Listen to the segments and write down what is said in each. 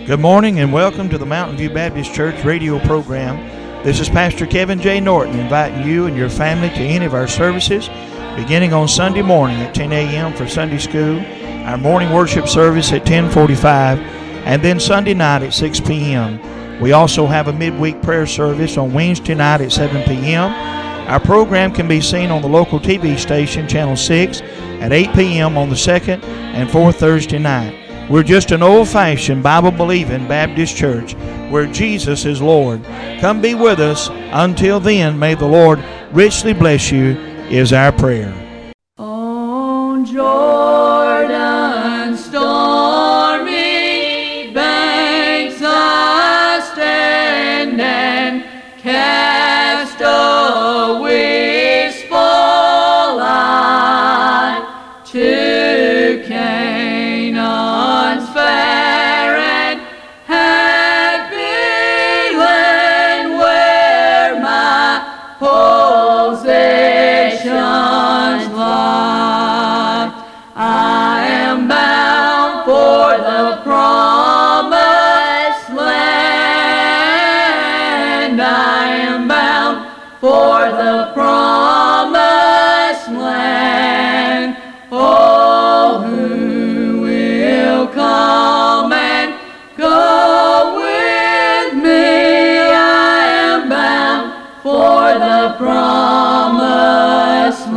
Good morning and welcome to the Mountain View Baptist Church radio program. This is Pastor Kevin J. Norton inviting you and your family to any of our services beginning on Sunday morning at 10 a.m. for Sunday school, our morning worship service at 10:45, and then Sunday night at 6 p.m. We also have a midweek prayer service on Wednesday night at 7 p.m. Our program can be seen on the local TV station, Channel 6, at 8 p.m. on the second and fourth Thursday night. We're just an old-fashioned, Bible-believing Baptist church where Jesus is Lord. Come be with us. Until then, may the Lord richly bless you, is our prayer. On Jordan's stormy banks I stand and cast a wistful eye to Canaan's fair and happy land where my possessions lie. I am bound for the promised land. I am bound for the promised land. Oh, who will come and go with me? I am bound for the promised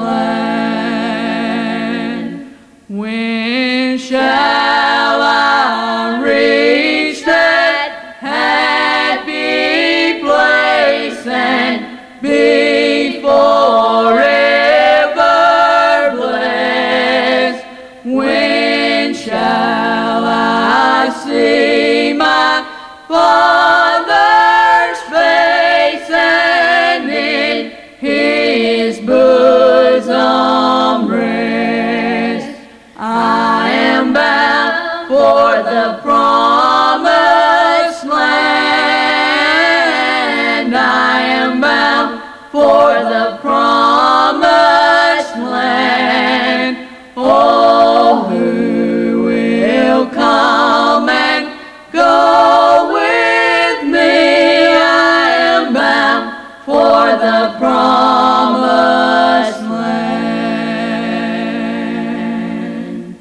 land. When shall I reach that happy place and be forever blessed? When shall I see my Father's face and in His bosom rest? I am bound for the promised land. I am bound for the promised land. Oh, who will come and go with me? I am bound for the promised land.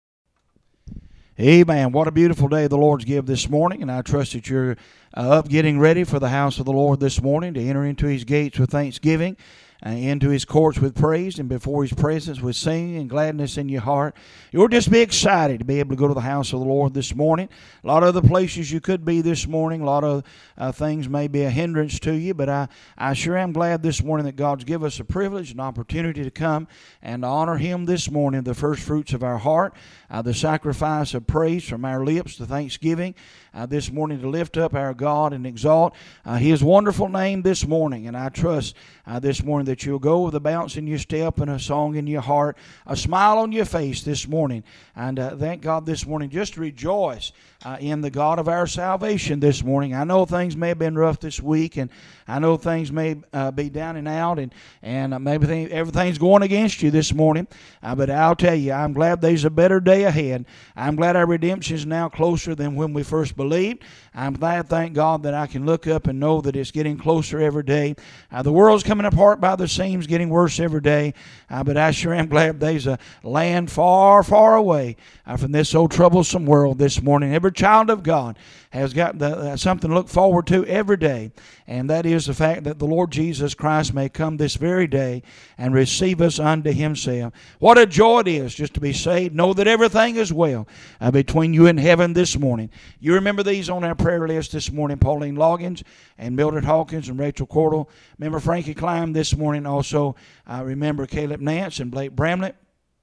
Amen. What a beautiful day the Lord's give this morning, and I trust that you're up getting ready for the house of the Lord this morning to enter into His gates with thanksgiving, into His courts with praise, and before His presence with singing and gladness in your heart. You'll just be excited to be able to go to the house of the Lord this morning. A lot of other places you could be this morning. A lot of things may be a hindrance to you, but I sure am glad this morning that God's given us a privilege and opportunity to come and to honor Him this morning, the first fruits of our heart, the sacrifice of praise from our lips, the thanksgiving this morning to lift up our God and exalt His wonderful name this morning. And I trust this morning that you'll go with a bounce in your step and a song in your heart, a smile on your face this morning. And thank God this morning, just rejoice in the God of our salvation this morning. I know things may have been rough this week, and I know things may be down and out, and maybe everything's going against you this morning. But I'll tell you, I'm glad there's a better day ahead. I'm glad our redemption is now closer than when we first believed. I'm glad, thank God, that I can look up and know that it's getting closer every day. The world's coming apart by the seams, getting worse every day. But I sure am glad there's a land far, far away from this old troublesome world this morning. Every child of God has got something to look forward to every day, and that is the fact that the Lord Jesus Christ may come this very day and receive us unto Himself. What a joy it is just to be saved. Know that everything is well between you and heaven this morning. You remember these on our prayer list this morning: Pauline Loggins and Mildred Hawkins and Rachel Cordell. Remember Frankie Klein this morning. Also remember Caleb Nance and Blake Bramlett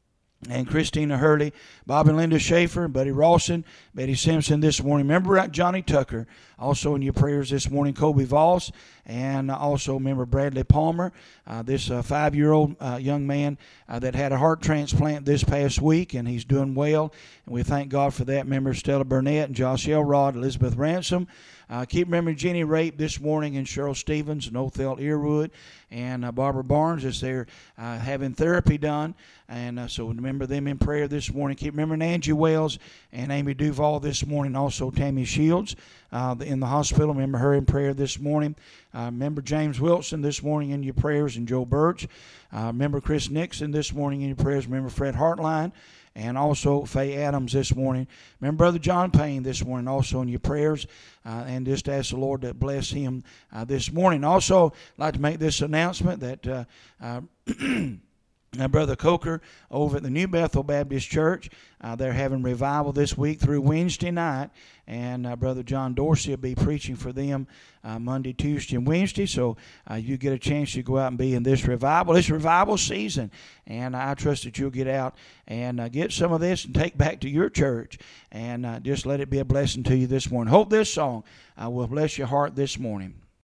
and Christina Hurley, Bob and Linda Schaefer, Buddy Rawson, Betty Simpson this morning. Remember Johnny Tucker also in your prayers this morning, Kobe Voss, and also remember Bradley Palmer, this 5-year-old young man that had a heart transplant this past week, and he's doing well, and we thank God for that. Remember Stella Burnett and Josh Elrod, Elizabeth Ransom. Keep remembering Jenny Rape this morning, and Cheryl Stevens and Othel Earwood, and Barbara Barnes as they're having therapy done And so remember them in prayer this morning. Keep remembering Angie Wells and Amy Duval this morning. Also Tammy Shields in the hospital. Remember her in prayer this morning. Remember James Wilson this morning in your prayers, and Joe Birch. Remember Chris Nixon this morning in your prayers. Remember Fred Hartline. And also Faye Adams this morning. Remember Brother John Payne this morning also in your prayers. And just ask the Lord to bless him this morning. Also, I'd like to make this announcement that Brother Coker over at the New Bethel Baptist Church, they're having revival this week through Wednesday night. And Brother John Dorsey will be preaching for them Monday, Tuesday, and Wednesday. So you get a chance to go out and be in this revival. It's revival season. And I trust that you'll get out and get some of this and take back to your church. And just let it be a blessing to you this morning. Hope this song will bless your heart this morning.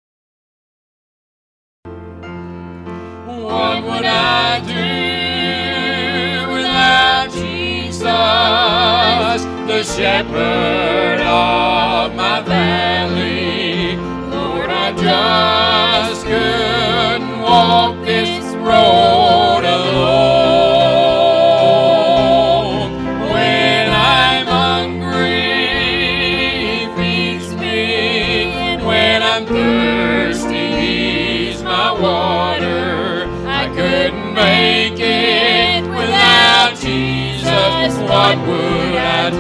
What would I do without Jesus, the shepherd of my valley? Lord, I just couldn't walk this road alone. When I'm hungry, he feeds me, and when I'm thirsty, he's my water. Couldn't make it without Jesus. What would I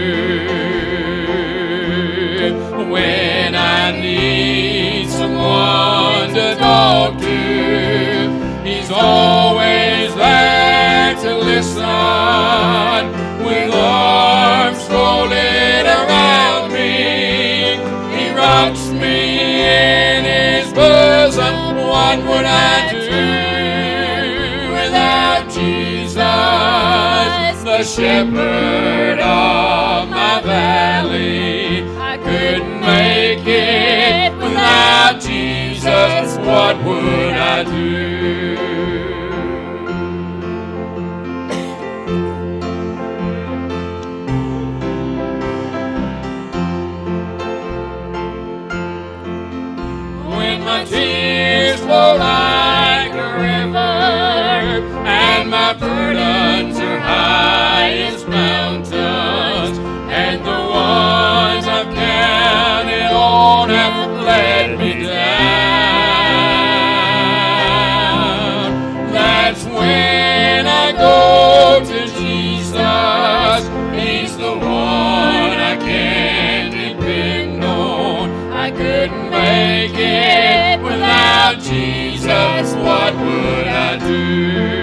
do when I need someone to talk to? He's always there to listen, with arms folded around me. He rocks me in his bosom. What would I do without Jesus, the shepherd of my valley? I couldn't make it without Jesus. What would I do? When my tears flow like a river, and my burdens are high as mountains, and the ones I've counted on have let me down, that's when I go to Jesus. He's the one I can depend on. I couldn't make it without Jesus. What would I do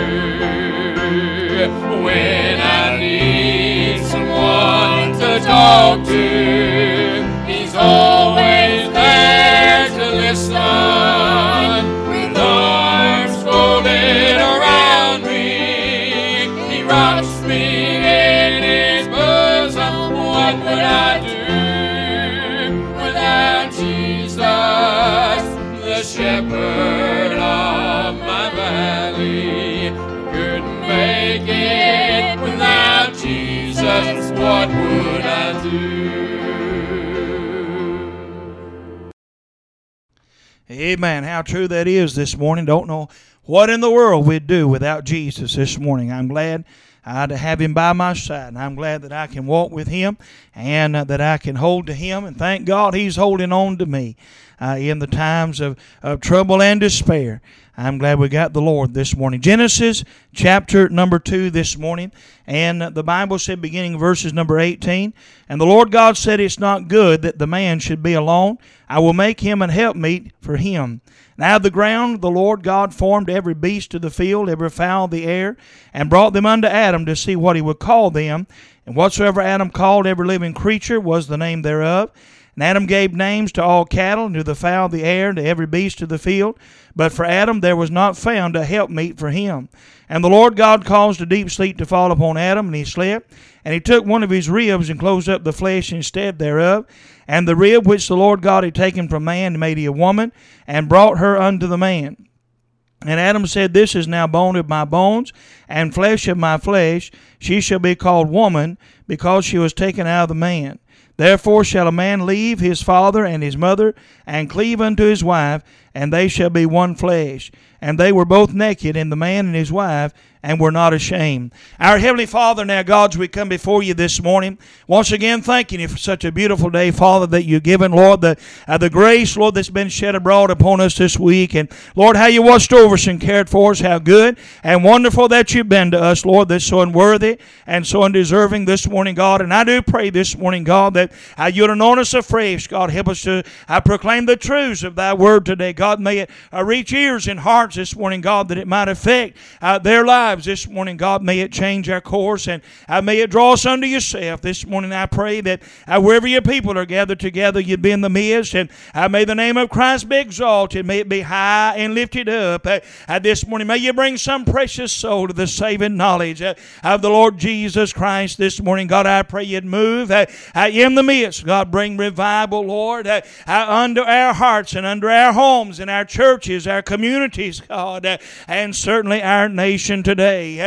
when I need someone to talk to? He's always there to listen, with arms folded around me. He rocks me in his bosom. What would I do without Jesus, the shepherd of my valley? I couldn't make it without Jesus. What would I do? Amen. How true that is this morning. Don't know what in the world we'd do without Jesus this morning. I'm glad to have him by my side, and I'm glad that I can walk with him and that I can hold to him, and thank God he's holding on to me in the times of trouble and despair. I'm glad we got the Lord this morning. Genesis chapter number 2 this morning, and the Bible said, beginning verses number 18, "And the Lord God said, It's not good that the man should be alone. I will make him an helpmeet for him. And out of the ground the Lord God formed every beast of the field, every fowl of the air, and brought them unto Adam to see what he would call them. And whatsoever Adam called every living creature was the name thereof. And Adam gave names to all cattle, and to the fowl of the air, and to every beast of the field. But for Adam there was not found a helpmeet for him. And the Lord God caused a deep sleep to fall upon Adam, and he slept. And he took one of his ribs, and closed up the flesh instead thereof. And the rib which the Lord God had taken from man made he a woman, and brought her unto the man. And Adam said, This is now bone of my bones, and flesh of my flesh. she shall be called woman, because she was taken out of the man. Therefore shall a man leave his father and his mother, and cleave unto his wife, and they shall be one flesh. And they were both naked, and the man and his wife, and were not ashamed. Our Heavenly Father, now, God, as we come before you this morning, once again thanking you for such a beautiful day, Father, that you've given, Lord, the grace, Lord, that's been shed abroad upon us this week. And, Lord, how you watched over us and cared for us, how good and wonderful that you've been to us, Lord, that's so unworthy and so undeserving this morning, God. And I do pray this morning, God, that you'd anoint us afresh, God. Help us to proclaim the truths of thy word today, God. May it reach ears and hearts this morning, God, that it might affect their lives this morning, God. May it change our course, and may it draw us unto yourself. This morning I pray that wherever your people are gathered together, you'd be in the midst, and may the name of Christ be exalted. May it be high and lifted up. This morning may you bring some precious soul to the saving knowledge of the Lord Jesus Christ this morning. God, I pray you'd move in the midst. God, bring revival, Lord, under our hearts and under our homes and our churches, our communities, God, and certainly our nation today.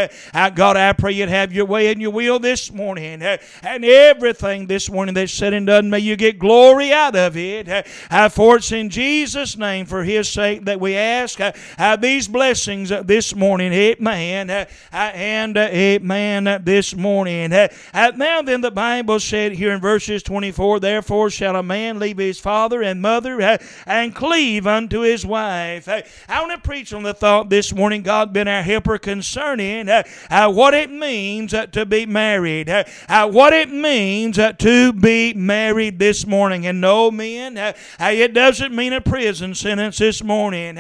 God, I pray you'd have your way and your will this morning, and everything this morning that's said and done, may you get glory out of it. For it's in Jesus' name, for his sake, that we ask these blessings this morning. Amen and amen this morning. Now then, the Bible said here in verses 24, therefore shall a man leave his father and mother and cleave unto his wife. I want to preach on the thought this morning, God been our helper, concerning what it means to be married. What it means to be married this morning. And no, men, it doesn't mean a prison sentence this morning.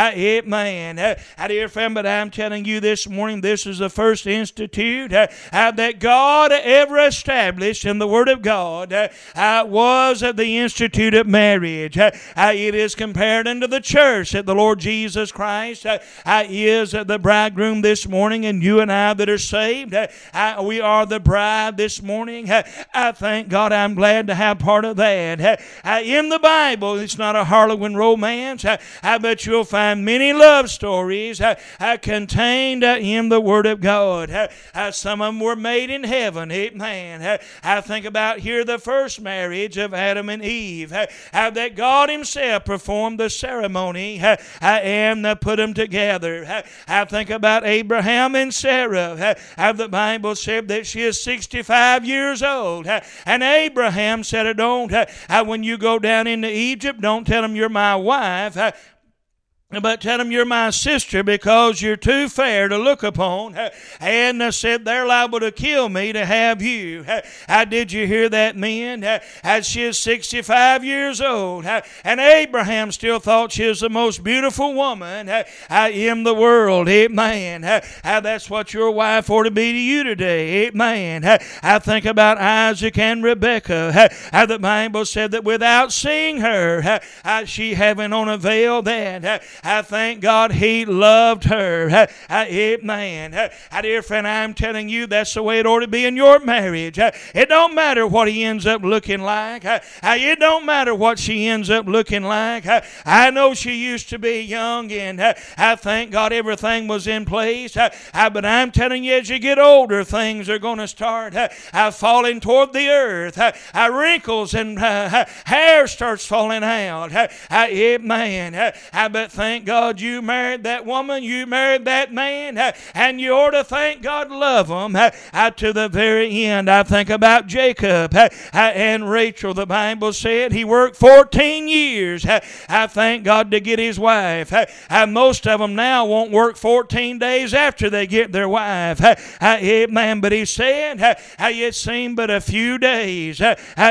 Amen. Dear friend, but I'm telling you this morning, this is the first institute that God ever established in the Word of God was the institute of marriage. It is compared unto the church that the Lord Jesus Christ is the bridegroom this morning, and you and I that are saved, we are the bride this morning. I thank God, I'm glad to have part of that. In the Bible, it's not a Harlequin romance, but you'll find many love stories contained in the Word of God. Some of them were made in heaven. Amen. I think about here the first marriage of Adam and Eve, that God himself performed the ceremony and put them together. I think about Abraham and Sarah. The Bible said that she is 65 years old. And Abraham said, don't, when you go down into Egypt, don't tell them you're my wife, but tell them you're my sister, because you're too fair to look upon. And said they're liable to kill me to have you. Did you hear that, men? She is 65 years old. And Abraham still thought she was the most beautiful woman in the world. Amen. That's what your wife ought to be to you today. Amen. I think about Isaac and Rebekah. The Bible said that without seeing her, she having on a veil, that I thank God he loved her. Amen. Dear friend, I'm telling you, that's the way it ought to be in your marriage. It don't matter what he ends up looking like. It don't matter what she ends up looking like. I know she used to be young, and I thank God everything was in place. But I'm telling you, as you get older, things are going to start falling toward the earth. Wrinkles and hair starts falling out. Amen. But thank God you married that woman, you married that man, and you ought to thank God, love them to the very end. I think about Jacob and Rachel. The Bible said he worked 14 years. I thank God to get his wife. Most of them now won't work 14 days after they get their wife. Amen. But he said it seemed but a few days.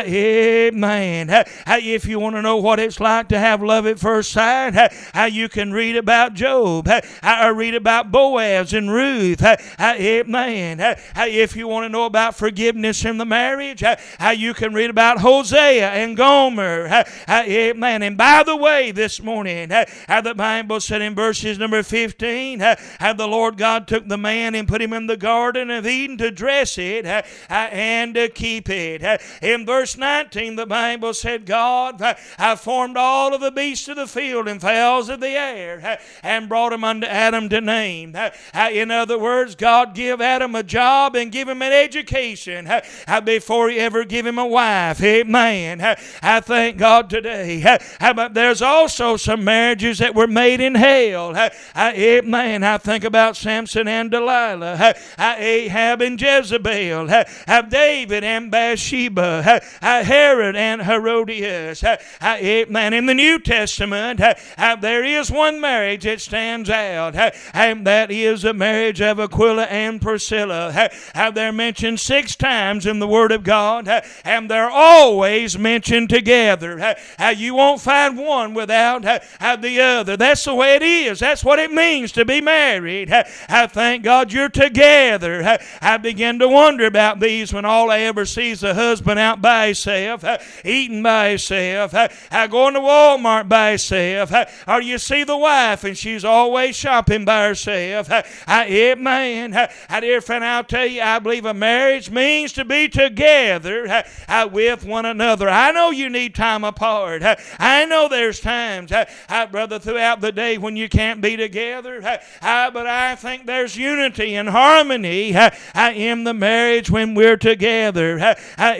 Amen. If you want to know what it's like to have love at first sight, you can read about Job. I read about Boaz and Ruth. Amen. If you want to know about forgiveness in the marriage, you can read about Hosea and Gomer. Amen. And by the way, this morning, the Bible said in verses number 15, the Lord God took the man and put him in the Garden of Eden to dress it and to keep it. In verse 19, the Bible said God formed all of the beasts of the field and fowls of the air and brought him unto Adam to name. In other words, God give Adam a job and give him an education before he ever give him a wife. Amen. I thank God today. But there's also some marriages that were made in hell. Amen. I think about Samson and Delilah, Ahab and Jezebel, David and Bathsheba, Herod and Herodias. Amen. In the New Testament, there is one marriage that stands out, and that is the marriage of Aquila and Priscilla. They're mentioned 6 times in the Word of God, and they're always mentioned together. You won't find one without the other. That's the way it is. That's what it means to be married. I thank God you're together. I begin to wonder about these when all I ever see is the husband out by himself, eating by himself, going to Walmart by himself, or you see the wife and she's always shopping by herself. Amen. Dear friend, I'll tell you, I believe a marriage means to be together with one another. I know you need time apart. I know there's times, brother, throughout the day when you can't be together, but I think there's unity and harmony in the marriage when we're together.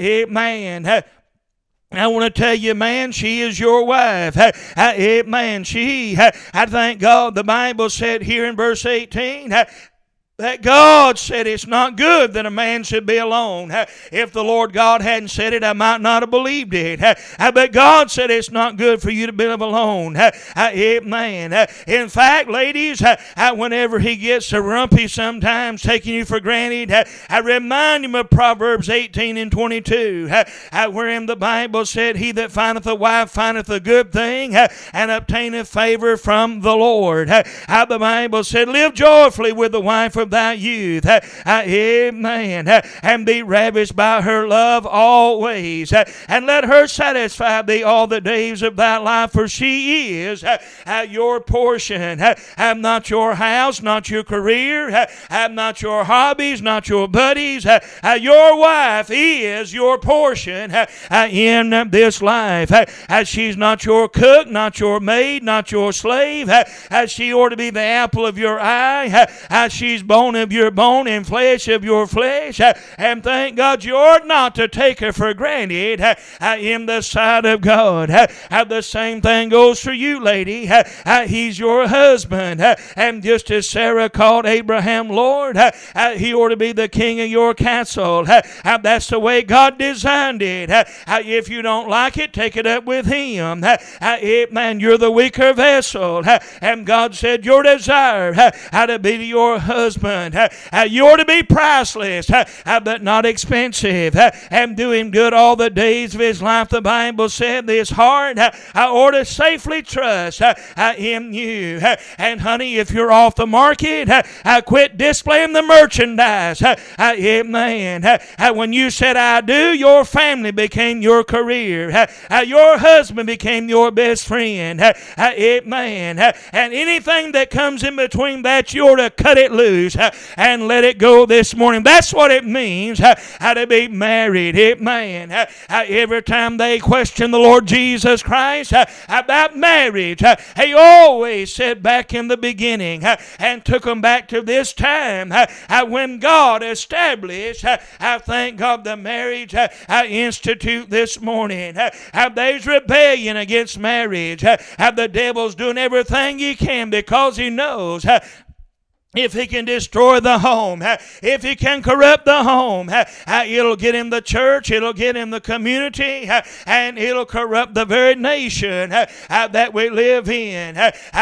Amen. I want to tell you, man, she is your wife. Man, I thank God the Bible said here in verse 18, that God said it's not good that a man should be alone. If the Lord God hadn't said it, I might not have believed it. But God said it's not good for you to live alone. Amen. In fact, ladies, whenever he gets so grumpy sometimes, taking you for granted, I remind him of Proverbs 18 and 22, wherein the Bible said, he that findeth a wife findeth a good thing and obtaineth favor from the Lord. The Bible said, live joyfully with the wife of thy youth. Amen. And be ravished by her love always. And let her satisfy thee all the days of thy life, for she is your portion. Not your house, not your career, not your hobbies, not your buddies. Your wife is your portion in this life. She's not your cook, not your maid, not your slave. She ought to be the apple of your eye. She's bone of your bone and flesh of your flesh. And thank God you ought not to take her for granted in the sight of God. The same thing goes for you, lady. He's your husband. And just as Sarah called Abraham Lord, he ought to be the king of your castle. That's the way God designed it. If you don't like it, take it up with him. Man, you're the weaker vessel. And God said your desire to be your husband. You ought to be priceless, but not expensive, and do him good all the days of his life. The Bible said this heart ought to safely trust in you. And honey, if you're off the market, quit displaying the merchandise. Amen. When you said I do, your family became your career. Your husband became your best friend. Amen. And anything that comes in between that, you ought to cut it loose and let it go this morning. That's what it means to be married. Amen. Every time they question the Lord Jesus Christ about marriage, he always said back in the beginning and took them back to this time when God established, I thank God, the marriage institute this morning. There's rebellion against marriage. The devil's doing everything he can because he knows if he can destroy the home, if he can corrupt the home, it'll get in the church, it'll get in the community, and it'll corrupt the very nation that we live in.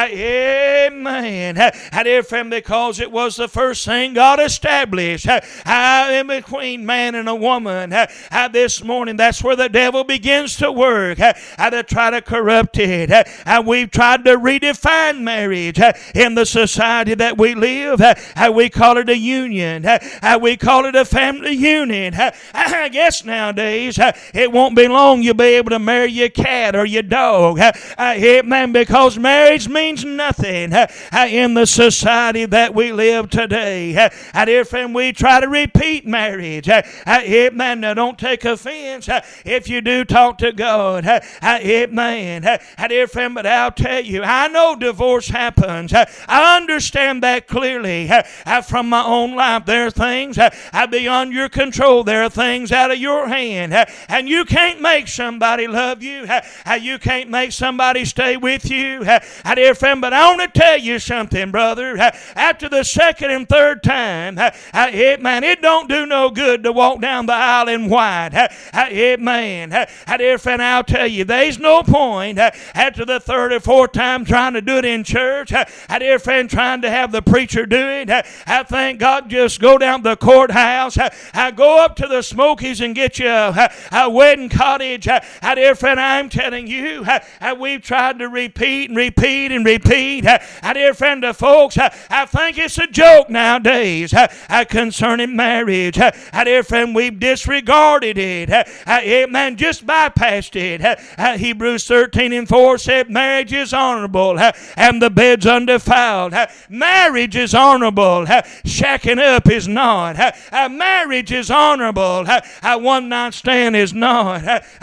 Amen. Dear friend, because it was the first thing God established in between man and a woman. This morning, that's where the devil begins to work, to try to corrupt it. We've tried to redefine marriage in the society that we live live. We call it a union. We call it a family unit. I guess nowadays it won't be long you'll be able to marry your cat or your dog. Amen. Because marriage means nothing in the society that we live today. Dear friend, we try to repeat marriage. Amen. Now don't take offense if you do talk to God. Amen. Dear friend, but I'll tell you, I know divorce happens. I understand that clearly from my own life. There are things beyond your control. There are things out of your hand. And you can't make somebody love you. You can't make somebody stay with you. Dear friend, but I want to tell you something, brother. After the second and third time, it don't do no good to walk down the aisle in white. Amen. Dear friend, I'll tell you, there's no point after the third or fourth time trying to do it in church. Dear friend, trying to have the preacher do it. I thank God, just go down to the courthouse. Go up to the Smokies and get you a wedding cottage. Dear friend, I'm telling you, we've tried to repeat and repeat and repeat. Dear friend, to folks, I think it's a joke nowadays concerning marriage. Dear friend, we've disregarded it. Amen. Just bypassed it. Hebrews 13:4 said marriage is honorable and the bed's undefiled. Marriage is honorable. Shacking up is not. Marriage is honorable. One night stand is not.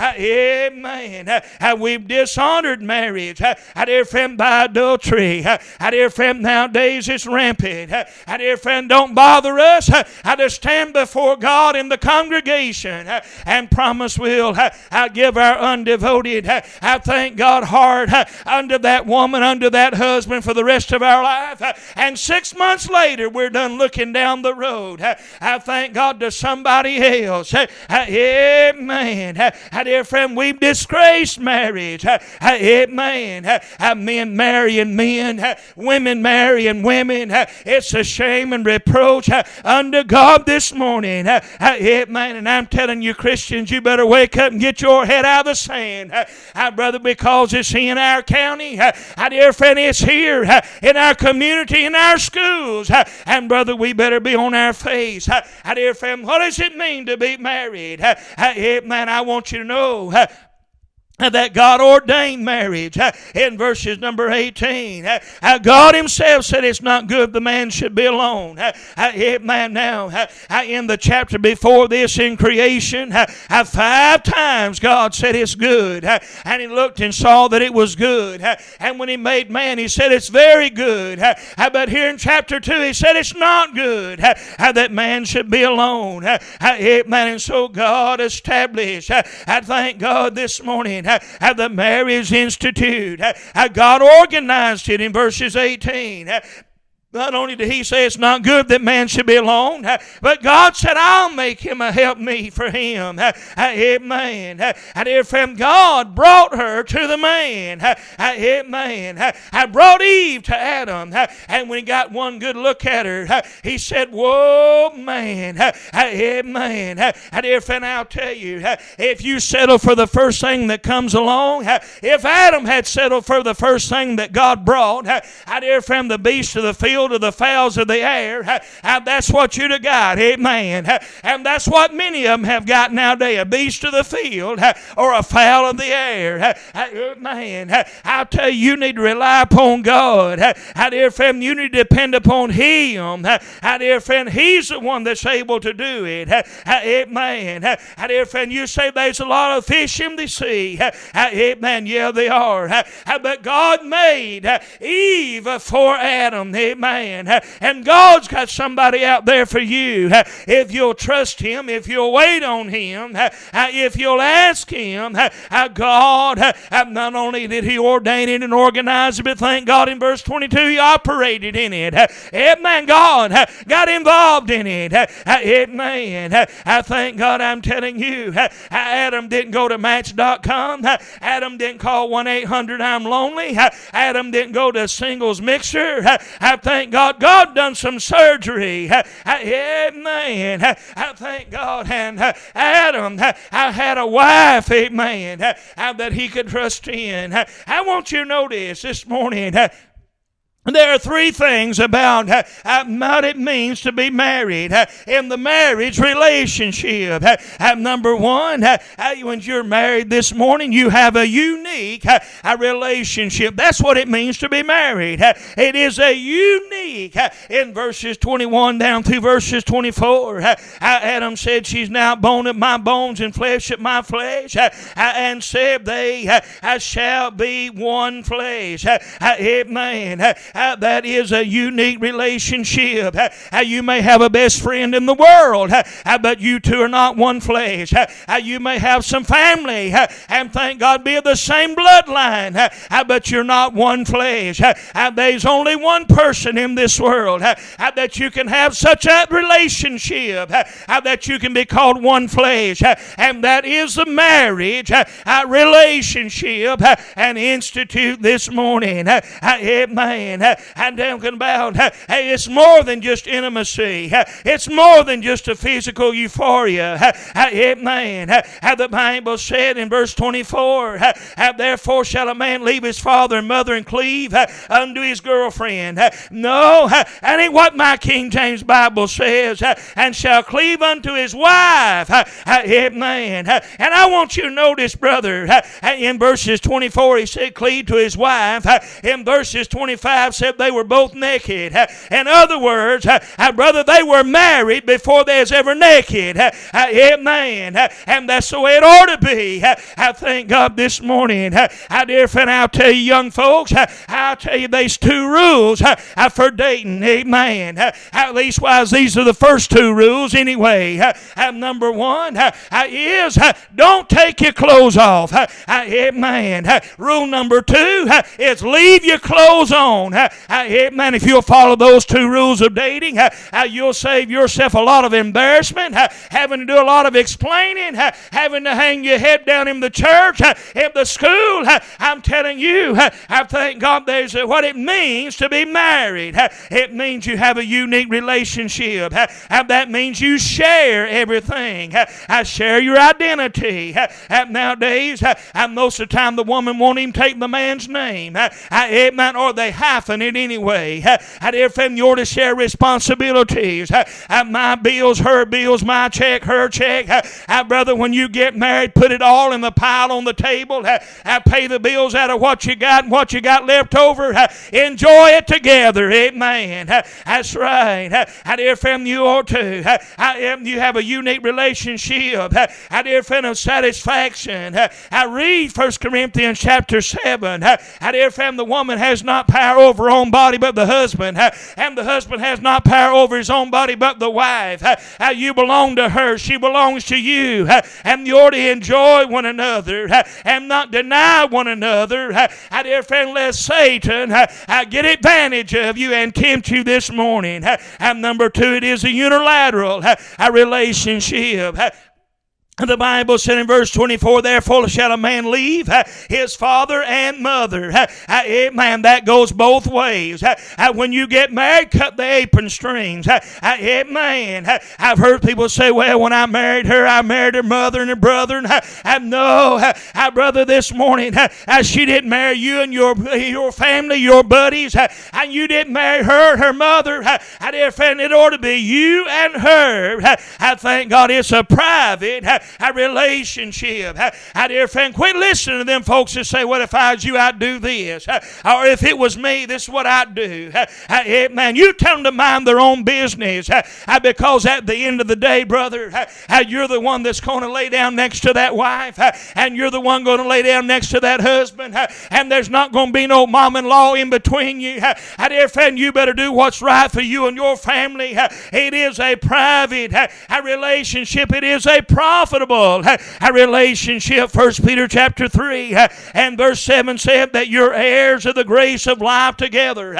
Amen. We've dishonored marriage. Dear friend, by adultery. Dear friend, nowadays it's rampant. Dear friend, don't bother us to stand before God in the congregation and promise we'll give our undevoted, thank God, heart unto that woman, unto that husband for the rest of our life. And 6 months later, we're done looking down the road. I thank God to somebody else. Amen. Dear friend, we've disgraced marriage. Amen. Men marrying men, women marrying women. It's a shame and reproach unto God this morning. Amen. And I'm telling you, Christians, you better wake up and get your head out of the sand. Brother, because it's in our county. Dear friend, it's here in our community, in our schools. And brother, we better be on our face. Dear friend, what does it mean to be married? Man, I want you to know that God ordained marriage. In verses number 18, God himself said it's not good the man should be alone. Man, now in the chapter before this in creation, 5 times God said it's good, and he looked and saw that it was good, and when he made man he said it's very good, but here in chapter 2 he said it's not good that man should be alone. Man, and so God established, I thank God this morning, the Marriage Institute. God organized it in verses 18. Not only did he say it's not good that man should be alone, but God said, I'll make him a helpmeet for him. Amen. Dear friend, God brought her to the man. Amen. I brought Eve to Adam. And when he got one good look at her, he said, whoa, man. Amen. Dear friend, I'll tell you, if you settle for the first thing that comes along, if Adam had settled for the first thing that God brought, dear friend, the beasts of the field, to the fowls of the air, that's what you'd have got. Amen. And that's what many of them have got nowadays, a beast of the field or a fowl of the air. Amen. I'll tell you, you need to rely upon God. Dear friend, you need to depend upon him. Dear friend, he's the one that's able to do it. Amen. Dear friend, you say there's a lot of fish in the sea. Amen. Yeah, they are. But God made Eve for Adam. Amen. And God's got somebody out there for you. If you'll trust him, if you'll wait on him, if you'll ask him, God, not only did he ordain it and organize it, but thank God in verse 22 he operated in it. Amen. God got involved in it. Amen. I thank God, I'm telling you, Adam didn't go to Match.com. Adam didn't call 1-800-I'm-lonely. Adam didn't go to Singles Mixer. I thank God done some surgery. Amen. I thank God. And Adam had a wife, amen, that he could trust in. I want you to know this morning. There are three things about what it means to be married in the marriage relationship. Number one, when you're married this morning, you have a unique relationship. That's what it means to be married. It is a unique, in verses 21 down through verses 24, Adam said, she's now bone of my bones and flesh of my flesh, and said they shall be one flesh. Amen. That is a unique relationship. You may have a best friend in the world, but you two are not one flesh. You may have some family, and thank God be of the same bloodline, but you're not one flesh. There's only one person in this world that you can have such a relationship that you can be called one flesh, and that is the marriage relationship and institute this morning. Amen. And talking about, it's more than just intimacy. It's more than just a physical euphoria. Amen. The Bible said in verse 24, therefore shall a man leave his father and mother and cleave unto his girlfriend. No, that ain't what my King James Bible says. And shall cleave unto his wife. Amen. And I want you to notice, brother, in verses 24 he said cleave to his wife. In verses 25 said they were both naked. In other words, brother, they were married before they was ever naked. Amen. And that's the way it ought to be. I thank God this morning. Dear friend, I'll tell you, young folks, I'll tell you there's two rules for dating. Amen. At least, these are the first two rules anyway. Number one is don't take your clothes off. Amen. Rule number two is leave your clothes on. Amen. If you'll follow those two rules of dating, you'll save yourself a lot of embarrassment, having to do a lot of explaining, having to hang your head down in the church, in the school. I'm telling you, I thank God there's what it means to be married. It means you have a unique relationship. That means you share everything. Share your identity. Nowadays, most of the time the woman won't even take the man's name. Amen. Or they hyphen it anyway. If you ought to share responsibilities, my bills, her bills, my check, her check. Brother, when you get married, put it all in the pile on the table. Pay the bills out of what you got and what you got left over. Enjoy it together. Amen. That's right. Dear friend, you ought to. You have a unique relationship. Dear friend, of satisfaction. Read 1 Corinthians chapter 7. Dear friend, the woman has not power over her own body but the husband. And the husband has not power over his own body but the wife. You belong to her. She belongs to you. And you ought to enjoy one another and not deny one another. Dear friend, lest Satan get advantage of you and tempt you this morning. And number two, it is a unilateral relationship. The Bible said in verse 24, therefore shall a man leave his father and mother. Amen. That goes both ways. When you get married, cut the apron strings. Amen. I've heard people say, well, when I married her mother and her brother. No, brother, this morning, she didn't marry you and your family, your buddies, and you didn't marry her mother. Dear friend, it ought to be you and her. I thank God it's a private relationship. Dear friend, quit listening to them folks that say, well, if I was you, I'd do this. Or if it was me, this is what I'd do. Man, you tell them to mind their own business. Because at the end of the day, brother, you're the one that's going to lay down next to that wife. And you're the one going to lay down next to that husband. And there's not going to be no mom-in-law in between you. Dear friend, you better do what's right for you and your family. It is a private relationship. It is a profitable relationship. 1 Peter chapter 3 and verse 7 said that you're heirs of the grace of life together.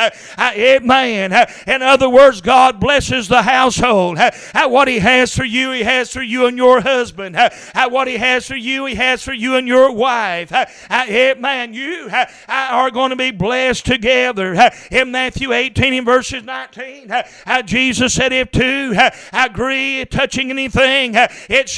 Amen. In other words, God blesses the household. What He has for you, He has for you and your husband. What He has for you, He has for you and your wife. Amen. You are going to be blessed together. In Matthew 18 and verses 19, Jesus said, if two agree touching anything, it shall be done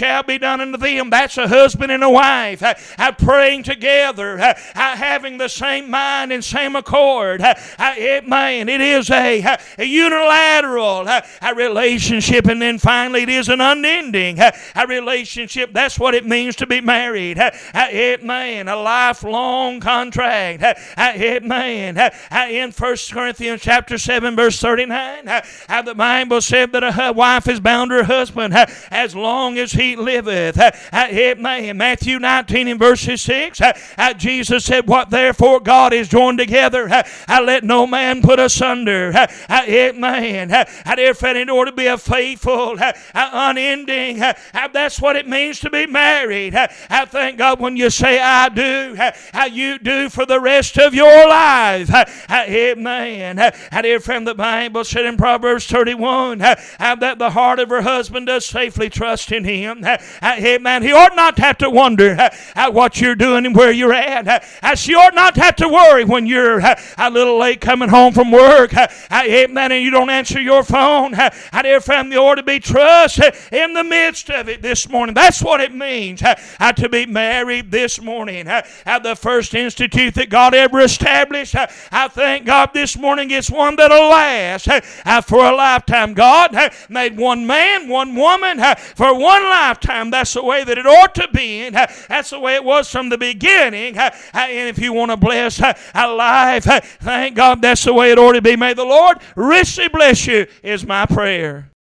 done unto them. That's a husband and a wife praying together, having the same mind and same accord. Amen. It is a unilateral relationship, and then finally it is an unending relationship. That's what it means to be married. Amen. A lifelong contract. Amen. In 1 Corinthians chapter 7 verse 39, the Bible said that a wife is bound to her husband as long as he liveth. Amen. Matthew 19 and verses 6, Jesus said, what therefore God is joined together, let no man put asunder. Amen. Therefore, in order to be a faithful, unending, that's what it means to be married. I thank God when you say I do, you do for the rest of your life. Amen. Therefore, the Bible said in Proverbs 31 that the heart of her husband does safely trust in him. Amen. He ought not to have to wonder what you're doing and where you're at. She ought not to have to worry when you're a little late coming home from work. Amen. And you don't answer your phone. Dear family, ought to be trust in the midst of it this morning. That's what it means to be married this morning. The first institute that God ever established, I thank God this morning it's one that'll last for a lifetime. God made one man, one woman for one lifetime. That's the way that it ought to be. That's the way it was from the beginning. And if you want to bless a life, thank God that's the way it ought to be. May the Lord richly bless you is my prayer.